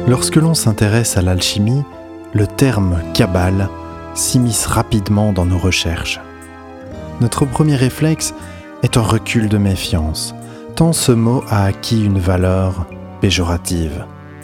Lorsque l'on s'intéresse à l'alchimie, le terme « kabbale » s'immisce rapidement dans nos recherches. Notre premier réflexe est un recul de méfiance, tant ce mot a acquis une valeur péjorative.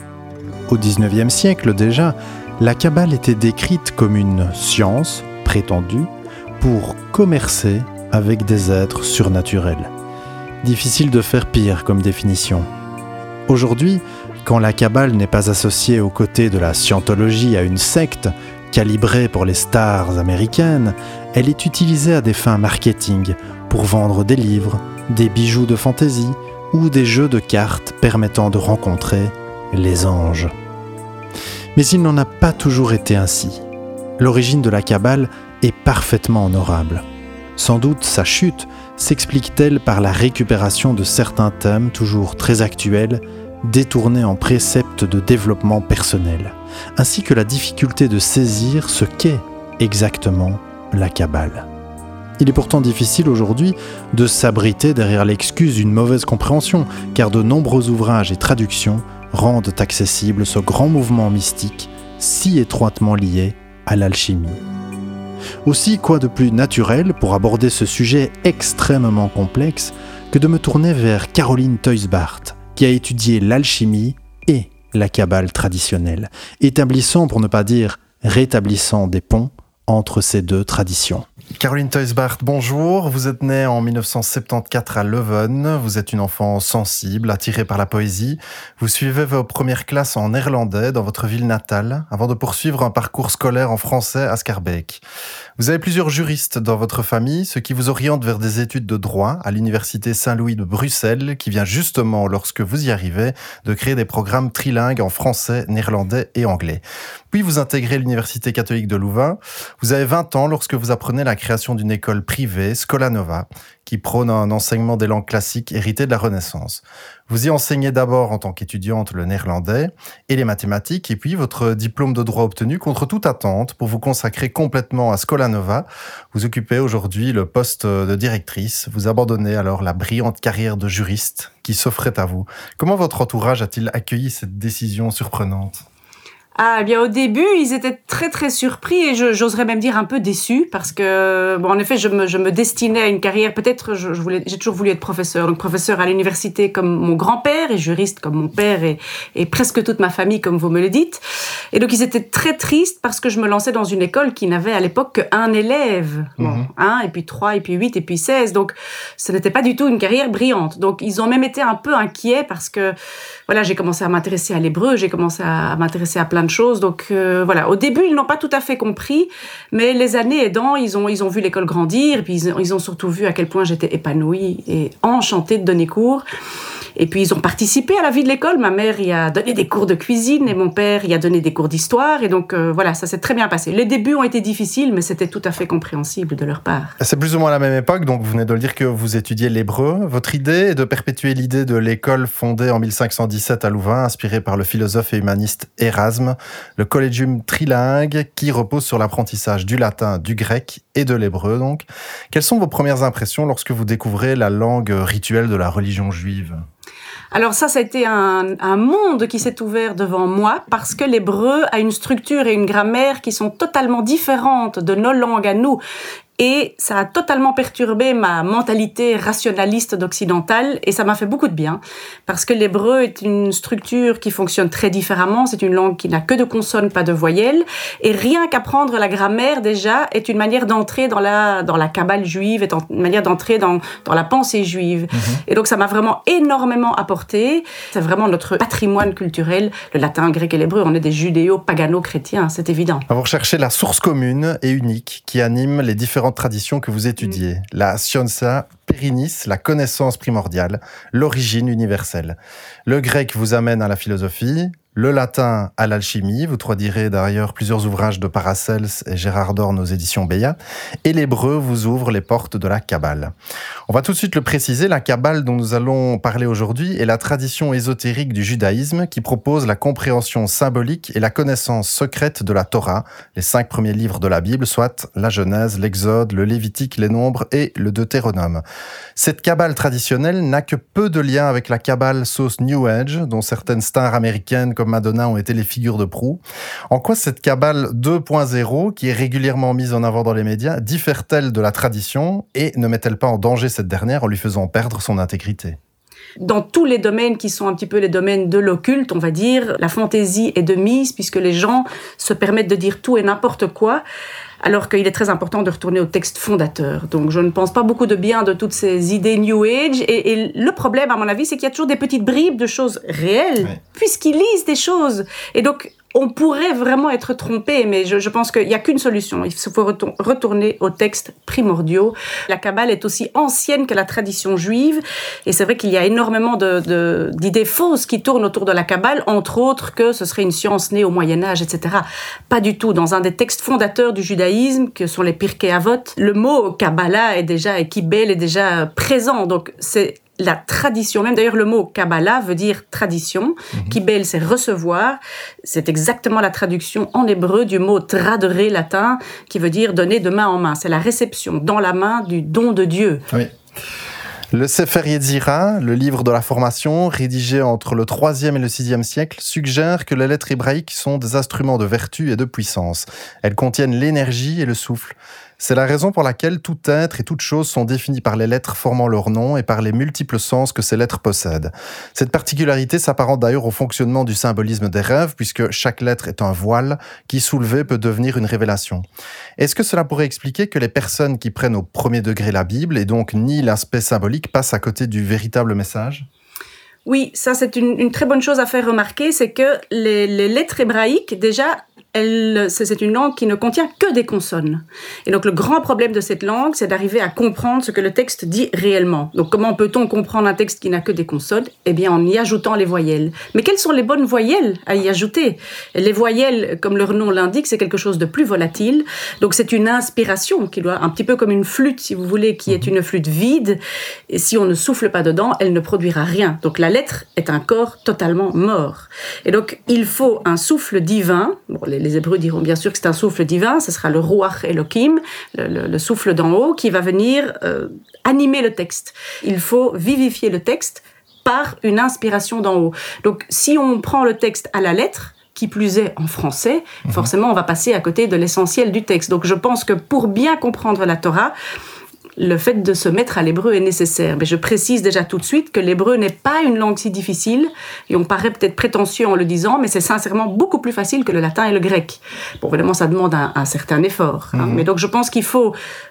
Au XIXe siècle déjà, la kabbale était décrite comme une science prétendue pour commercer avec des êtres surnaturels. Difficile de faire pire comme définition. Aujourd'hui, quand la kabbale n'est pas associée aux côtés de la scientologie à une secte calibrée pour les stars américaines, elle est utilisée à des fins marketing pour vendre des livres, des bijoux de fantaisie ou des jeux de cartes permettant de rencontrer les anges. Mais il n'en a pas toujours été ainsi. L'origine de la kabbale est parfaitement honorable. Sans doute sa chute s'explique-t-elle par la récupération de certains thèmes toujours très actuels, détournés en préceptes de développement personnel, ainsi que la difficulté de saisir ce qu'est exactement la kabbale. Il est pourtant difficile aujourd'hui de s'abriter derrière l'excuse d'une mauvaise compréhension, car de nombreux ouvrages et traductions rendent accessible ce grand mouvement mystique si étroitement lié à l'alchimie. Aussi, quoi de plus naturel pour aborder ce sujet extrêmement complexe que de me tourner vers Caroline Teusbart, qui a étudié l'alchimie et la kabbale traditionnelle, établissant, pour ne pas dire rétablissant, des ponts entre ces deux traditions. Caroline Teusbart, bonjour. Vous êtes née en 1974 à Leuven. Vous êtes une enfant sensible, attirée par la poésie. Vous suivez vos premières classes en néerlandais dans votre ville natale, avant de poursuivre un parcours scolaire en français à Schaerbeek. Vous avez plusieurs juristes dans votre famille, ce qui vous oriente vers des études de droit à l'université Saint-Louis de Bruxelles, qui vient justement, lorsque vous y arrivez, de créer des programmes trilingues en français, néerlandais et anglais. Puis vous intégrez l'université catholique de Louvain. Vous avez 20 ans lorsque vous apprenez la création d'une école privée, Scola Nova, qui prône un enseignement des langues classiques héritées de la Renaissance. Vous y enseignez d'abord en tant qu'étudiante le néerlandais et les mathématiques, et puis votre diplôme de droit obtenu contre toute attente pour vous consacrer complètement à Scola Nova. Vous occupez aujourd'hui le poste de directrice. Vous abandonnez alors la brillante carrière de juriste qui s'offrait à vous. Comment votre entourage a-t-il accueilli cette décision surprenante ? Ah, eh bien, au début, ils étaient très, très surpris et j'oserais même dire un peu déçus parce que, bon, en effet, je me destinais à une carrière, peut-être, j'ai toujours voulu être professeur. Donc, professeur à l'université comme mon grand-père et juriste comme mon père et presque toute ma famille, comme vous me le dites. Et donc, ils étaient très tristes parce que je me lançais dans une école qui n'avait à l'époque qu'un élève. Bon, et puis 3, et puis 8, et puis 16. Donc, ce n'était pas du tout une carrière brillante. Donc, ils ont même été un peu inquiets parce que, voilà, j'ai commencé à m'intéresser à l'hébreu, j'ai commencé à m'intéresser à plein de choses. Donc voilà, au début, ils n'ont pas tout à fait compris, mais les années aidant, ils ont vu l'école grandir, et puis ils ont surtout vu à quel point j'étais épanouie et enchantée de donner cours. Et puis, ils ont participé à la vie de l'école. Ma mère y a donné des cours de cuisine et mon père y a donné des cours d'histoire. Et donc, voilà, ça s'est très bien passé. Les débuts ont été difficiles, mais c'était tout à fait compréhensible de leur part. C'est plus ou moins la même époque, donc vous venez de le dire que vous étudiez l'hébreu. Votre idée est de perpétuer l'idée de l'école fondée en 1517 à Louvain, inspirée par le philosophe et humaniste Érasme, le Collegium trilingue, qui repose sur l'apprentissage du latin, du grec et de l'hébreu. Donc, quelles sont vos premières impressions lorsque vous découvrez la langue rituelle de la religion juive ? Alors ça a été un monde qui s'est ouvert devant moi parce que l'hébreu a une structure et une grammaire qui sont totalement différentes de nos langues à nous. Et ça a totalement perturbé ma mentalité rationaliste d'occidentale et ça m'a fait beaucoup de bien parce que l'hébreu est une structure qui fonctionne très différemment. C'est une langue qui n'a que de consonnes, pas de voyelles. Et rien qu'apprendre la grammaire déjà est une manière d'entrer dans la kabbale juive, est une manière d'entrer dans la pensée juive. Et donc ça m'a vraiment énormément apporté. C'est vraiment notre patrimoine culturel, le latin, le grec et l'hébreu. On est des judéo-pagano-chrétiens, c'est évident. Vous recherchez la source commune et unique qui anime les différentes traditions que vous étudiez. La scientia perinis, la connaissance primordiale, l'origine universelle. Le grec vous amène à la philosophie, le latin à l'alchimie, vous traduirez d'ailleurs plusieurs ouvrages de Paracels et Gérard Dorn aux éditions Béat, et l'hébreu vous ouvre les portes de la kabbale. On va tout de suite le préciser, la kabbale dont nous allons parler aujourd'hui est la tradition ésotérique du judaïsme qui propose la compréhension symbolique et la connaissance secrète de la Torah, les 5 premiers livres de la Bible, soit la Genèse, l'Exode, le Lévitique, les Nombres et le Deutéronome. Cette Kabbale traditionnelle n'a que peu de lien avec la Kabbale sauce New Age, dont certaines stars américaines comme Madonna ont été les figures de proue. En quoi cette Kabbale 2.0, qui est régulièrement mise en avant dans les médias, diffère-t-elle de la tradition et ne met-elle pas en danger cette dernière en lui faisant perdre son intégrité ? Dans tous les domaines qui sont un petit peu les domaines de l'occulte, on va dire, la fantaisie est de mise puisque les gens se permettent de dire tout et n'importe quoi, alors qu'il est très important de retourner au texte fondateur. Donc je ne pense pas beaucoup de bien de toutes ces idées New Age. Et le problème, à mon avis, c'est qu'il y a toujours des petites bribes de choses réelles, puisqu'ils lisent des choses. Et donc, on pourrait vraiment être trompé, mais je pense qu'il n'y a qu'une solution. Il faut retourner aux textes primordiaux. La Kabbale est aussi ancienne que la tradition juive. Et c'est vrai qu'il y a énormément d'idées fausses qui tournent autour de la Kabbale, entre autres que ce serait une science née au Moyen-Âge, etc. Pas du tout. Dans un des textes fondateurs du judaïsme, que sont les Pirkei Avot, le mot Kabbalah et Kibbel est déjà présent. Donc c'est la tradition, même d'ailleurs le mot Kabbalah veut dire tradition, Kibbel c'est recevoir, c'est exactement la traduction en hébreu du mot tradere latin qui veut dire donner de main en main, c'est la réception dans la main du don de Dieu. Oui. Le Sefer Yetzira, le livre de la formation, rédigé entre le 3e et le 6e siècle, suggère que les lettres hébraïques sont des instruments de vertu et de puissance. Elles contiennent l'énergie et le souffle. C'est la raison pour laquelle tout être et toute chose sont définis par les lettres formant leur nom et par les multiples sens que ces lettres possèdent. Cette particularité s'apparente d'ailleurs au fonctionnement du symbolisme des rêves, puisque chaque lettre est un voile qui, soulevé, peut devenir une révélation. Est-ce que cela pourrait expliquer que les personnes qui prennent au premier degré la Bible, et donc nient l'aspect symbolique, passent à côté du véritable message ? Oui, ça c'est une très bonne chose à faire remarquer, c'est que les lettres hébraïques, déjà, c'est une langue qui ne contient que des consonnes. Et donc le grand problème de cette langue, c'est d'arriver à comprendre ce que le texte dit réellement. Donc comment peut-on comprendre un texte qui n'a que des consonnes ? Eh bien en y ajoutant les voyelles. Mais quelles sont les bonnes voyelles à y ajouter ? Les voyelles, comme leur nom l'indique, c'est quelque chose de plus volatile. Donc c'est une inspiration qui doit, un petit peu comme une flûte, si vous voulez, qui est une flûte vide. Et si on ne souffle pas dedans, elle ne produira rien. Donc la lettre est un corps totalement mort. Et donc il faut un souffle divin. Bon, les Hébreux diront bien sûr que c'est un souffle divin, ce sera le Ruach Elohim, le souffle d'en haut, qui va venir animer le texte. Il faut vivifier le texte par une inspiration d'en haut. Donc si on prend le texte à la lettre, qui plus est en français, forcément on va passer à côté de l'essentiel du texte. Donc je pense que pour bien comprendre la Torah, le fait de se mettre à l'hébreu est nécessaire. Mais je précise déjà tout de suite que l'hébreu n'est pas une langue si difficile, et on paraît peut-être prétentieux en le disant, mais c'est sincèrement beaucoup plus facile que le latin et le grec. Bon, évidemment, ça demande un certain effort. Mais donc, je pense qu'il faut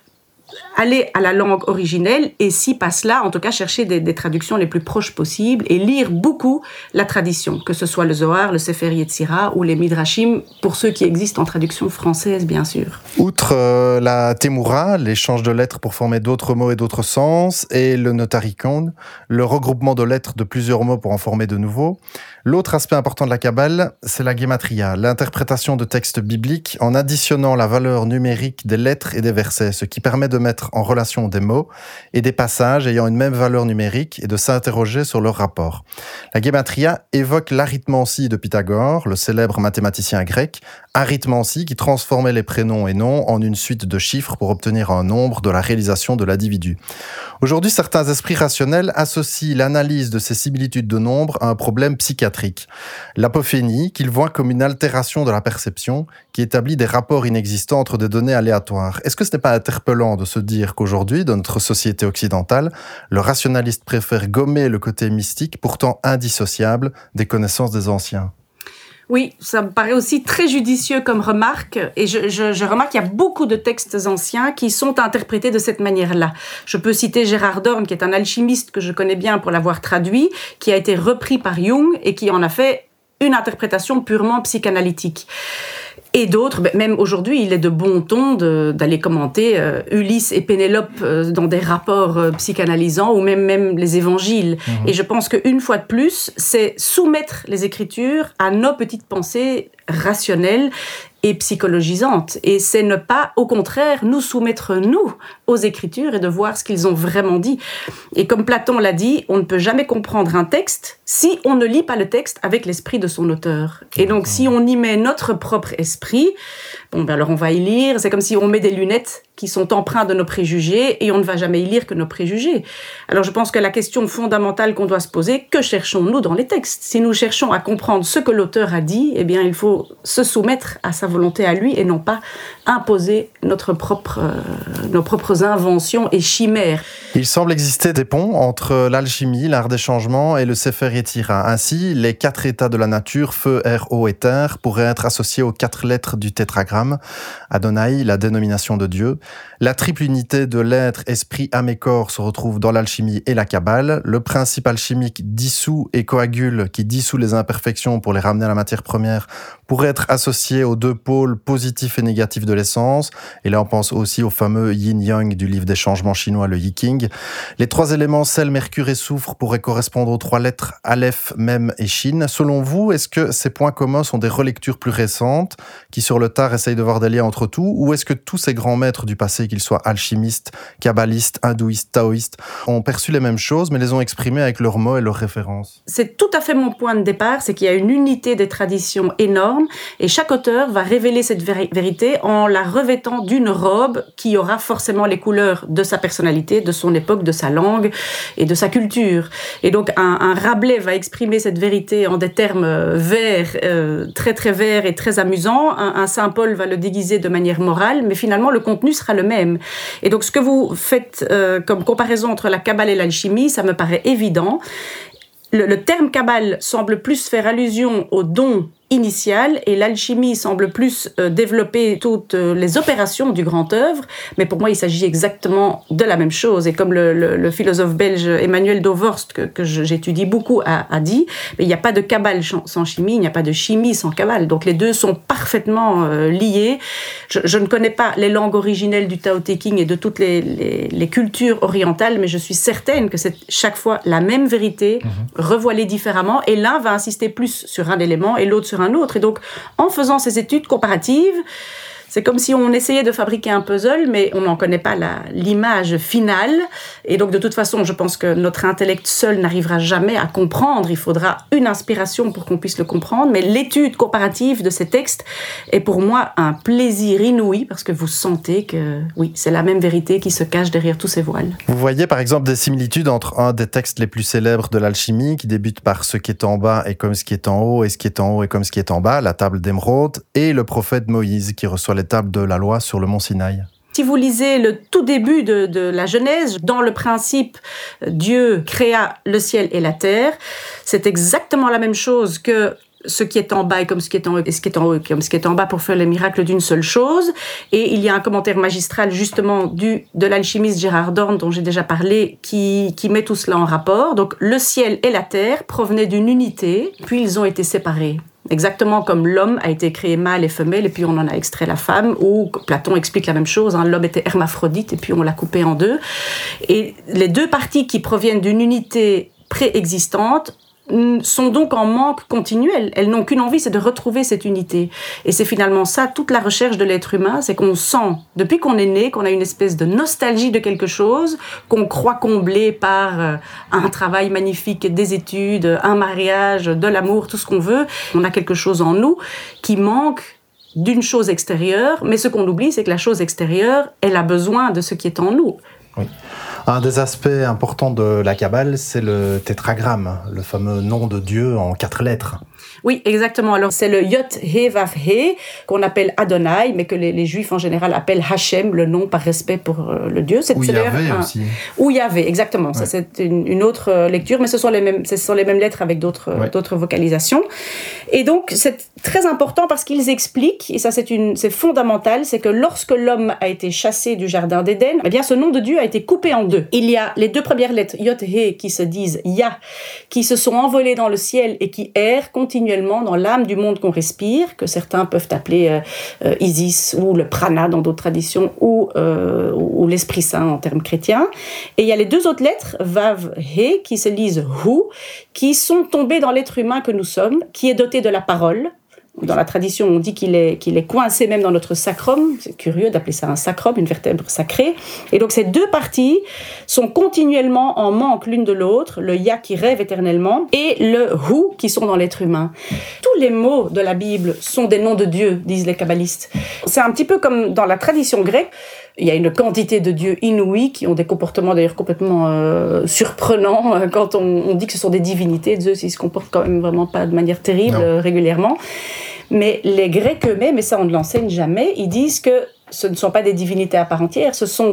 aller à la langue originelle et si pas cela, en tout cas chercher des traductions les plus proches possibles et lire beaucoup la tradition, que ce soit le Zohar, le Sefer Yetzira ou les Midrashim, pour ceux qui existent en traduction française, bien sûr. Outre la Temura, l'échange de lettres pour former d'autres mots et d'autres sens, et le Notarikon, le regroupement de lettres de plusieurs mots pour en former de nouveaux, l'autre aspect important de la Kabbale, c'est la Gematria, l'interprétation de textes bibliques en additionnant la valeur numérique des lettres et des versets, ce qui permet de mettre en relation des mots et des passages ayant une même valeur numérique et de s'interroger sur leur rapport. La Gematria évoque l'arithmancie de Pythagore, le célèbre mathématicien grec, arithmancie qui transformait les prénoms et noms en une suite de chiffres pour obtenir un nombre de la réalisation de l'individu. Aujourd'hui, certains esprits rationnels associent l'analyse de ces similitudes de nombres à un problème psychiatrique. L'apophénie, qu'ils voient comme une altération de la perception qui établit des rapports inexistants entre des données aléatoires. Est-ce que ce n'est pas interpellant de se dire qu'aujourd'hui, dans notre société occidentale, le rationaliste préfère gommer le côté mystique, pourtant indissociable, des connaissances des anciens ? Oui, ça me paraît aussi très judicieux comme remarque. Et je remarque qu'il y a beaucoup de textes anciens qui sont interprétés de cette manière-là. Je peux citer Gérard Dorn, qui est un alchimiste que je connais bien pour l'avoir traduit, qui a été repris par Jung et qui en a fait une interprétation purement psychanalytique. Et d'autres, même aujourd'hui, il est de bon ton d'aller commenter Ulysse et Pénélope dans des rapports psychanalysants ou même les évangiles. Et je pense qu'une fois de plus, c'est soumettre les Écritures à nos petites pensées rationnelles et psychologisantes. Et c'est ne pas, au contraire, nous soumettre, nous, aux Écritures et de voir ce qu'ils ont vraiment dit. Et comme Platon l'a dit, on ne peut jamais comprendre un texte si on ne lit pas le texte avec l'esprit de son auteur. Et donc, si on y met notre propre esprit, alors on va y lire, c'est comme si on met des lunettes qui sont empreints de nos préjugés et on ne va jamais y lire que nos préjugés. Alors je pense que la question fondamentale qu'on doit se poser, que cherchons-nous dans les textes ? Si nous cherchons à comprendre ce que l'auteur a dit, eh bien il faut se soumettre à sa volonté à lui et non pas imposer nos propres inventions et chimères. Il semble exister des ponts entre l'alchimie, l'art des changements et le Sefer Yetzira. Ainsi, les 4 états de la nature, feu, air, eau et terre, pourraient être associés aux 4 lettres du tétragramme. Adonai, la dénomination de Dieu. La triple unité de l'être, esprit, âme et corps se retrouve dans l'alchimie et la Kabbale. Le principe alchimique dissout et coagule, qui dissout les imperfections pour les ramener à la matière première, pourrait être associé aux 2 pôles positifs et négatifs de l'essence. Et là, on pense aussi au fameux yin-yang du livre des changements chinois, le Yiking. Les 3 éléments, sel, mercure et soufre, pourraient correspondre aux 3 lettres Aleph, Mem et Shin. Selon vous, est-ce que ces points communs sont des relectures plus récentes, qui sur le tard essayent de voir des liens entre tout, ou est-ce que tous ces grands maîtres du passé, qu'ils soient alchimistes, kabbalistes, hindouistes, taoïstes, ont perçu les mêmes choses, mais les ont exprimées avec leurs mots et leurs références ? C'est tout à fait mon point de départ, c'est qu'il y a une unité des traditions énorme, et chaque auteur va révéler cette vérité en la revêtant d'une robe qui aura forcément les couleurs de sa personnalité, de son époque, de sa langue et de sa culture. Et donc un Rabelais va exprimer cette vérité en des termes verts, très très verts et très amusants. Un Saint-Paul va le déguiser de manière morale, mais finalement le contenu sera le même. Et donc ce que vous faites comme comparaison entre la Kabbale et l'alchimie, ça me paraît évident. Le terme Kabbale semble plus faire allusion au don initial et l'alchimie semble plus développer toutes les opérations du grand œuvre, mais pour moi il s'agit exactement de la même chose. Et comme le philosophe belge Emmanuel Dauvorst, que j'étudie beaucoup, a dit, il n'y a pas de Kabbale sans chimie, il n'y a pas de chimie sans Kabbale. Donc les deux sont parfaitement liés. Je ne connais pas les langues originelles du Tao Te Ching et de toutes les cultures orientales, mais je suis certaine que c'est chaque fois la même vérité, revoilée différemment, et l'un va insister plus sur un élément et l'autre sur un autre. Et donc, en faisant ces études comparatives, c'est comme si on essayait de fabriquer un puzzle, mais on n'en connaît pas l'image finale. Et donc, de toute façon, je pense que notre intellect seul n'arrivera jamais à comprendre. Il faudra une inspiration pour qu'on puisse le comprendre. Mais l'étude comparative de ces textes est pour moi un plaisir inouï, parce que vous sentez que, oui, c'est la même vérité qui se cache derrière tous ces voiles. Vous voyez, par exemple, des similitudes entre un des textes les plus célèbres de l'alchimie, qui débute par « ce qui est en bas est comme ce qui est en haut, et ce qui est en haut est comme ce qui est en bas », la table d'émeraude, et le prophète Moïse, qui reçoit les tables de la loi sur le mont Sinaï. Si vous lisez le tout début de la Genèse, dans le principe, Dieu créa le ciel et la terre, c'est exactement la même chose que ce qui est en bas est comme ce qui est en haut, et ce qui est en haut est comme ce qui est en bas pour faire le miracle d'une seule chose. Et il y a un commentaire magistral justement de l'alchimiste Gérard Dorn, dont j'ai déjà parlé, qui met tout cela en rapport. Donc le ciel et la terre provenaient d'une unité, puis ils ont été séparés. Exactement comme l'homme a été créé mâle et femelle, et puis on en a extrait la femme, ou Platon explique la même chose, l'homme était hermaphrodite, et puis on l'a coupé en deux. Et les deux parties qui proviennent d'une unité préexistante sont donc en manque continuel. Elles n'ont qu'une envie, c'est de retrouver cette unité. Et c'est finalement ça, toute la recherche de l'être humain, c'est qu'on sent, depuis qu'on est né, qu'on a une espèce de nostalgie de quelque chose, qu'on croit combler par un travail magnifique, des études, un mariage, de l'amour, tout ce qu'on veut. On a quelque chose en nous qui manque d'une chose extérieure, mais ce qu'on oublie, c'est que la chose extérieure, elle a besoin de ce qui est en nous. Oui. Un des aspects importants de la Kabbale, c'est le tétragramme, le fameux nom de Dieu en 4 lettres. Oui, exactement. Alors, c'est le Yot He Vav He, qu'on appelle Adonai, mais que les Juifs en général appellent Hachem, le nom par respect pour le Dieu. Ou Yahvé aussi. Ou Yahvé, exactement. Ouais. Ça, c'est une autre lecture, mais ce sont les mêmes lettres avec d'autres vocalisations. Et donc, c'est très important parce qu'ils expliquent, et ça c'est fondamental, c'est que lorsque l'homme a été chassé du jardin d'Éden, eh bien, ce nom de Dieu a été coupé en deux. Il y a les 2 premières lettres, Yot He, qui se disent Ya, qui se sont envolées dans le ciel et qui errent continuellement dans l'âme du monde qu'on respire, que certains peuvent appeler Isis ou le prana dans d'autres traditions, ou l'Esprit Saint en termes chrétiens. Et il y a les 2 autres lettres, Vav, He, qui se lisent Hu, qui sont tombées dans l'être humain que nous sommes, qui est doté de la parole. Dans la tradition, on dit qu'il est coincé même dans notre sacrum. C'est curieux d'appeler ça un sacrum, une vertèbre sacrée. Et donc, ces 2 parties sont continuellement en manque l'une de l'autre, le Ya qui rêve éternellement et le Hu qui sont dans l'être humain. Tous les mots de la Bible sont des noms de Dieu, disent les kabbalistes. C'est un petit peu comme dans la tradition grecque. Il y a une quantité de dieux inouïs qui ont des comportements d'ailleurs complètement surprenants. Quand on dit que ce sont des divinités, Zeus, il se comporte quand même vraiment pas de manière terrible régulièrement. Mais les Grecs eux-mêmes, et ça on ne l'enseigne jamais, ils disent que ce ne sont pas des divinités à part entière,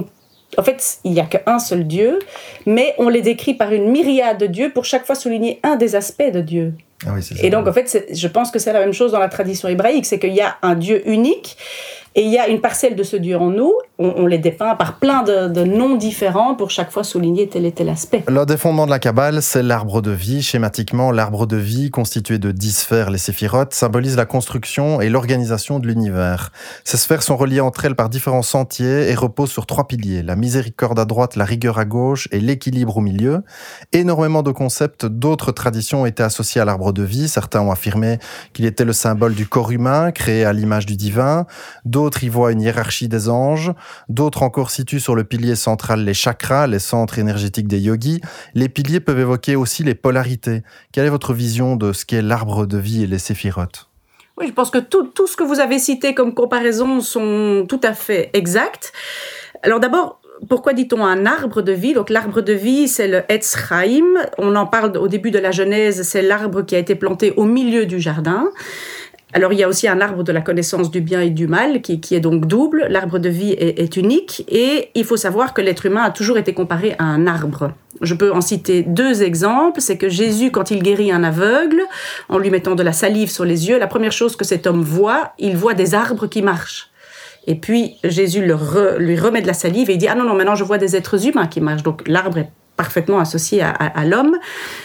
en fait, il n'y a qu'un seul Dieu, mais on les décrit par une myriade de dieux pour chaque fois souligner un des aspects de Dieu. Ah oui, c'est ça. Et donc, en fait, je pense que c'est la même chose dans la tradition hébraïque, c'est qu'il y a un Dieu unique, et il y a une parcelle de ce Dieu en nous, on les dépeint par plein de noms différents pour chaque fois souligner tel et tel aspect. L'un des fondements de la Kabbale, c'est l'arbre de vie. Schématiquement, l'arbre de vie, constitué de 10 sphères, les séphirotes, symbolise la construction et l'organisation de l'univers. Ces sphères sont reliées entre elles par différents sentiers et reposent sur 3 piliers, la miséricorde à droite, la rigueur à gauche et l'équilibre au milieu. Énormément de concepts d'autres traditions ont été associés à l'arbre de vie. Certains ont affirmé qu'il était le symbole du corps humain, créé à l'image du divin. D'autres y voient une hiérarchie des anges. D'autres encore situent sur le pilier central les chakras, les centres énergétiques des yogis. Les piliers peuvent évoquer aussi les polarités. Quelle est votre vision de ce qu'est l'arbre de vie et les séphirotes ? Oui, je pense que tout ce que vous avez cité comme comparaison sont tout à fait exacts. Alors d'abord, pourquoi dit-on un arbre de vie ? Donc l'arbre de vie, c'est le Etz Chaim. On en parle au début de la Genèse, c'est l'arbre qui a été planté au milieu du jardin. Alors, il y a aussi un arbre de la connaissance du bien et du mal qui est donc double. L'arbre de vie est unique et il faut savoir que l'être humain a toujours été comparé à un arbre. Je peux en citer 2 exemples. C'est que Jésus, quand il guérit un aveugle, en lui mettant de la salive sur les yeux, la première chose que cet homme voit, il voit des arbres qui marchent. Et puis, Jésus lui remet de la salive et il dit « Ah non, maintenant je vois des êtres humains qui marchent. » Donc, l'arbre est parfaitement associé à l'homme.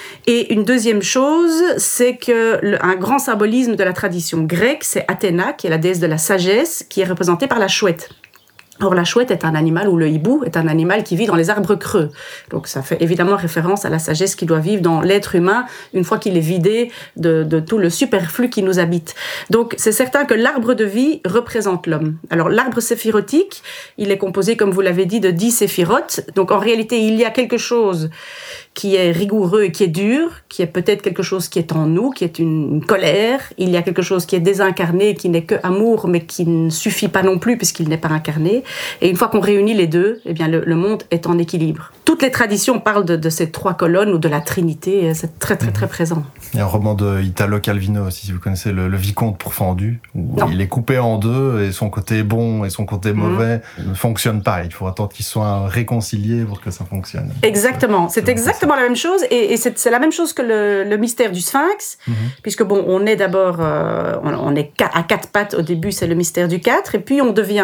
Et une deuxième chose, c'est un grand symbolisme de la tradition grecque, c'est Athéna, qui est la déesse de la sagesse, qui est représentée par la chouette. Or, la chouette est un animal, ou le hibou est un animal qui vit dans les arbres creux. Donc, ça fait évidemment référence à la sagesse qui doit vivre dans l'être humain une fois qu'il est vidé de tout le superflu qui nous habite. Donc, c'est certain que l'arbre de vie représente l'homme. Alors, l'arbre séphirotique, il est composé, comme vous l'avez dit, de 10 séphirotes. Donc, en réalité, il y a quelque chose qui est rigoureux et qui est dur, qui est peut-être quelque chose qui est en nous, qui est une colère. Il y a quelque chose qui est désincarné, qui n'est que amour, mais qui ne suffit pas non plus puisqu'il n'est pas incarné. Et une fois qu'on réunit les deux, eh bien le monde est en équilibre. Toutes les traditions parlent de ces 3 colonnes ou de la Trinité, c'est très très très présent. Il y a un roman de Italo Calvino aussi, si vous connaissez, le Vicomte pourfendu, où il est coupé en 2 et son côté bon et son côté mauvais ne fonctionnent pas. Il faut attendre qu'ils soient réconciliés pour que ça fonctionne. Exactement, c'est exactement la même chose et c'est la même chose que le mystère du Sphinx, puisque bon, on est d'abord, on est à 4 pattes au début, c'est le mystère du 4, et puis on devient,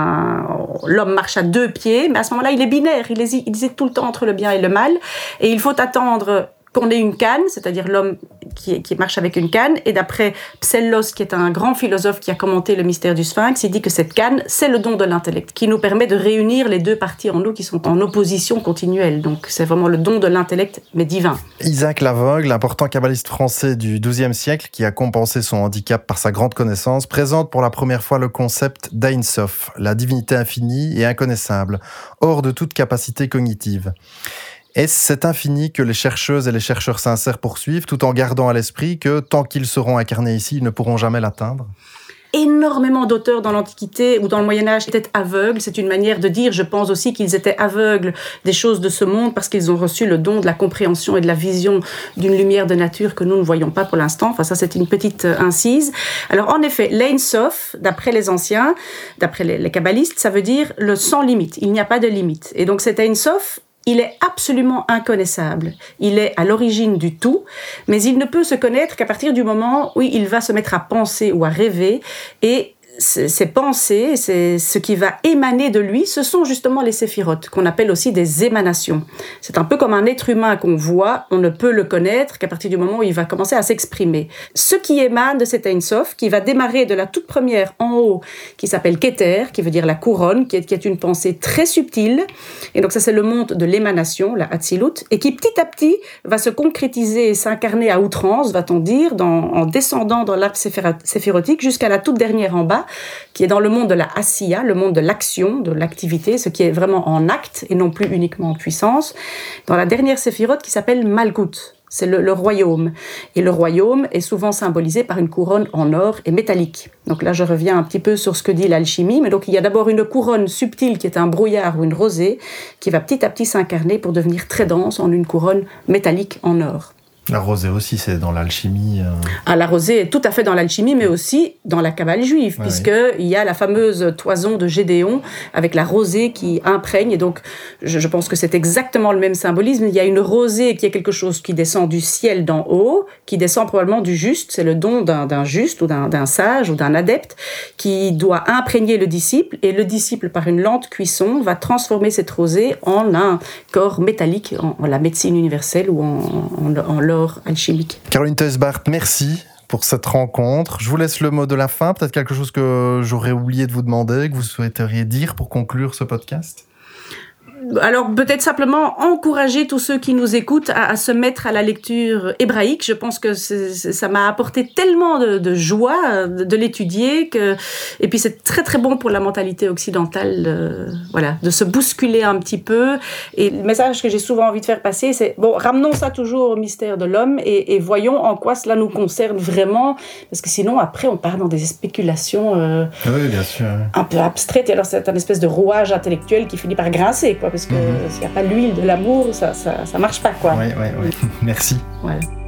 l'homme marche à 2 pieds, mais à ce moment-là, il est binaire, il hésite tout le temps entre le bien et le mal, et il faut attendre qu'on ait une canne, c'est-à-dire l'homme qui marche avec une canne, et d'après Psellos, qui est un grand philosophe qui a commenté le mystère du Sphinx, il dit que cette canne, c'est le don de l'intellect, qui nous permet de réunir les 2 parties en nous qui sont en opposition continuelle. Donc c'est vraiment le don de l'intellect, mais divin. Isaac l'Aveugle, important kabbaliste français du XIIe siècle, qui a compensé son handicap par sa grande connaissance, présente pour la première fois le concept d'Ein Sof, la divinité infinie et inconnaissable, hors de toute capacité cognitive. Est-ce cet infini que les chercheuses et les chercheurs sincères poursuivent, tout en gardant à l'esprit que, tant qu'ils seront incarnés ici, ils ne pourront jamais l'atteindre ? Énormément d'auteurs dans l'Antiquité ou dans le Moyen-Âge étaient aveugles. C'est une manière de dire, je pense aussi qu'ils étaient aveugles des choses de ce monde parce qu'ils ont reçu le don de la compréhension et de la vision d'une lumière de nature que nous ne voyons pas pour l'instant. Enfin, ça, c'est une petite incise. Alors, en effet, l'Ein Sof, d'après les anciens, d'après les kabbalistes, ça veut dire le sans limite. Il n'y a pas de limite. Et donc, cet Ein Sof, il est absolument inconnaissable. Il est à l'origine du tout, mais il ne peut se connaître qu'à partir du moment où il va se mettre à penser ou à rêver. Et ces pensées, c'est ce qui va émaner de lui, ce sont justement les séphirotes, qu'on appelle aussi des émanations. C'est un peu comme un être humain qu'on voit, on ne peut le connaître qu'à partir du moment où il va commencer à s'exprimer. Ce qui émane de cet Ein Sof, qui va démarrer de la toute première en haut, qui s'appelle Keter, qui veut dire la couronne, qui est une pensée très subtile, et donc ça c'est le monde de l'émanation, la Hatzilut, et qui petit à petit va se concrétiser et s'incarner à outrance, va-t-on dire, en descendant dans l'arc séphirotique jusqu'à la toute dernière en bas, qui est dans le monde de la Asiya, le monde de l'action, de l'activité, ce qui est vraiment en acte et non plus uniquement en puissance, dans la dernière séphirote qui s'appelle Malkout. c'est le royaume. Et le royaume est souvent symbolisé par une couronne en or et métallique. Donc là, je reviens un petit peu sur ce que dit l'alchimie, mais donc il y a d'abord une couronne subtile qui est un brouillard ou une rosée, qui va petit à petit s'incarner pour devenir très dense en une couronne métallique en or. La rosée aussi, c'est dans l'alchimie. Ah, la rosée est tout à fait dans l'alchimie, mais aussi dans la Kabbale juive, puisqu'il y a la fameuse toison de Gédéon avec la rosée qui imprègne. Et donc, je pense que c'est exactement le même symbolisme. Il y a une rosée qui est quelque chose qui descend du ciel d'en haut, qui descend probablement du juste. C'est le don d'un juste ou d'un sage ou d'un adepte qui doit imprégner le disciple. Et le disciple, par une lente cuisson, va transformer cette rosée en un corps métallique, en la médecine universelle ou en l'or alchimique. Caroline Teusbart, merci pour cette rencontre. Je vous laisse le mot de la fin, peut-être quelque chose que j'aurais oublié de vous demander, que vous souhaiteriez dire pour conclure ce podcast. Alors peut-être simplement encourager tous ceux qui nous écoutent à se mettre à la lecture hébraïque. Je pense que ça m'a apporté tellement de joie de l'étudier et puis c'est très très bon pour la mentalité occidentale, de se bousculer un petit peu. Et le message que j'ai souvent envie de faire passer, c'est ramenons ça toujours au mystère de l'homme et voyons en quoi cela nous concerne vraiment, parce que sinon après on part dans des spéculations oui, bien sûr, un peu abstraites. Et alors c'est un espèce de rouage intellectuel qui finit par grincer, quoi. Parce que s'il n'y a pas l'huile de l'amour, ça marche pas, quoi. Oui. Merci. Voilà.